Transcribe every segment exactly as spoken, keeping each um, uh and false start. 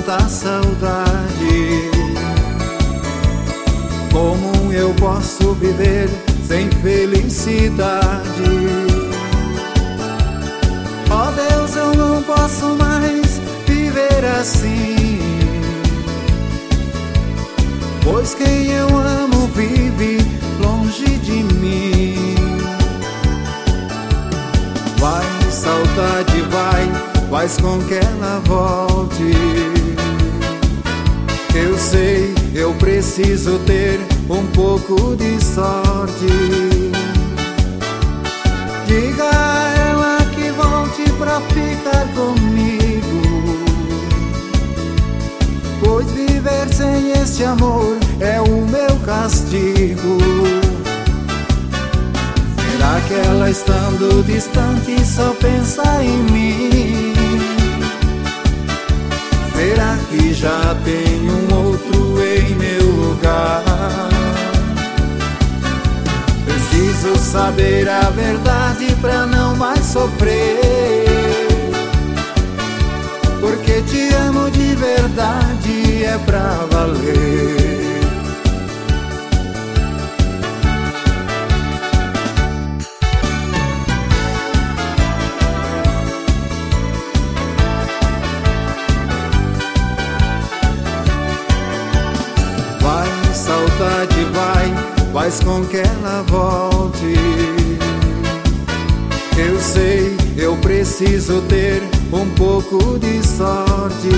tanta saudade. Como eu posso viver sem felicidade? Ó Deus, eu não posso mais viver assim, pois quem eu amo vive longe de mim. Vai, saudade, vai, faz com que ela volte. Eu sei, eu preciso ter um pouco de sorte. Diga a ela que volte pra ficar comigo, pois viver sem este amor é o meu castigo. Será que ela, estando distante, só pensa em mim? Será que já tem um outro em meu lugar? Preciso saber a verdade pra não mais sofrer, porque te amo de verdade, é pra valer. Saudade, vai, faz com que ela volte. Eu sei, eu preciso ter um pouco de sorte.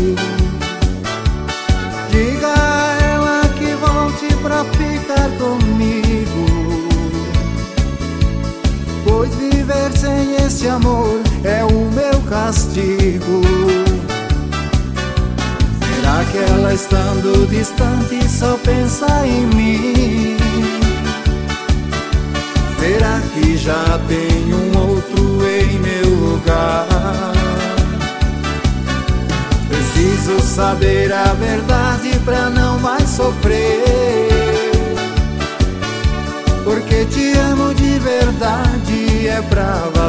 Diga a ela que volte pra ficar comigo, pois viver sem este amor é o meu castigo. Será que ela, estando distante, só pensa em mim? Será que já tem um outro em meu lugar? Preciso saber a verdade pra não mais sofrer, porque te amo de verdade, é pra